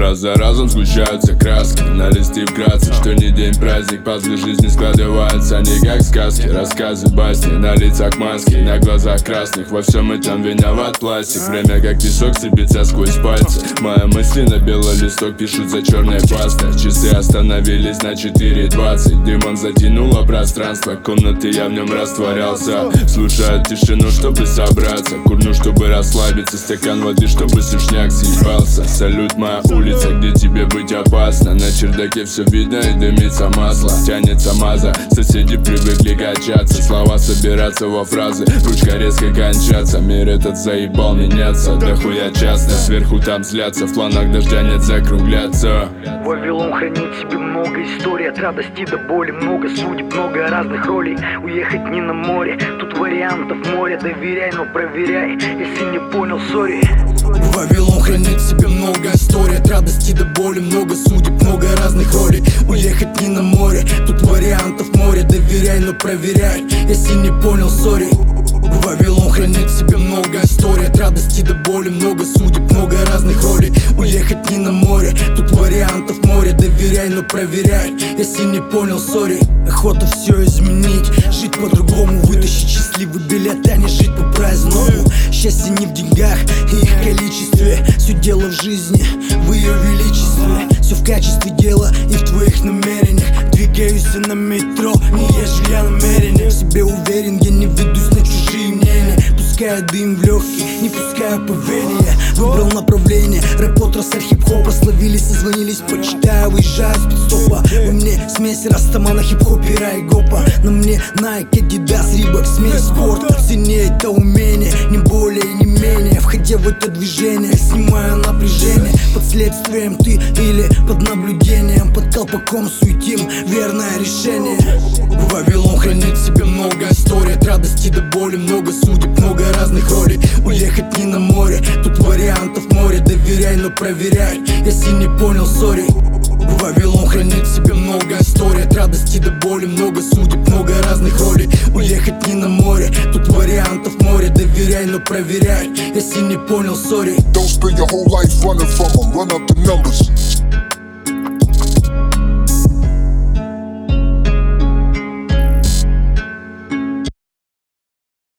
Раз за разом сгущаются краски на листе вкратце, что не день праздник, пазлы жизни складываются не как сказки. Рассказы, басни, на лицах маски, на глазах красных. Во всем этом виноват пластик. Время как песок сыпется сквозь пальцы. Мои мысли на белый листок пишут за черной пастой. Часы остановились на 4:20. Дымом затянуло пространство комнаты, я в нем растворялся. Слушаю тишину, чтобы собраться, курну, чтобы расслабиться, стакан воды, чтобы сушняк съебался. Салют, моя улица, где тебе быть опасно. На чердаке все видно и дымится масло. Тянется маза, соседи привыкли качаться. Слова собираться во фразы, ручка резко кончаться. Мир этот заебал меняться, дохуя часто. Сверху там злятся, в планах дождя нет закругляться. Вавилон хранит в себе много историй, от радости до боли, много судеб, много разных ролей. Уехать не на море, тут вариантов море. Доверяй, но проверяй, если не понял, сори. Вавилон хранит в себе много историй, от радости до боли, много судеб, много разных ролей. Уехать не на море, тут вариантов море. Доверяй, но проверяй, если не понял, сори. Вавилон хранит в себе много историй, от радости до боли, много судеб, много разных ролей. Уехать не на море, тут вариантов море. Доверяй, но проверяй, если не понял, сори. Охота все изменить, жить по-другому, вытащить счастливый билет, а не жить по-праздному. Счастье не в деньгах и их количестве, все дело в жизни, в ее величестве. Все в качестве дела и в твоих намерениях. Двигаюсь на метро, не езжу я намеренно. В себе уверен, я не ведусь на чужие мнения. Пускаю дым в легкие, не пускаю по вене. Я выбрал направление, рэп, отрасль, хип-хоп. Прославились, созвонились, почитаю, выезжаю с пидстопа. Во мне смесь растамана, хип-хоп, ира и гопа. На мне Nike, Adidas, Reebok, смесь спорта. Цене это умение, не более и не менее. Входя в это движение, снимаю напряжение. Под следствием ты или под наблюдением, под колпаком суетим, верное решение. Вавилон хранит в себе много историй, от радости до боли, много судеб, много разных ролей. Уехать не на море, тут вариантов море. Доверяй, но проверяй, если не понял, сори. Вавилон хранит в себе много историй, от радости до боли, много судеб, много разных ролей. Уехать не на море, тут вариантов море. Доверяй, но проверяй, если не понял, сори. Don't spend your whole life running from them, run up the numbers.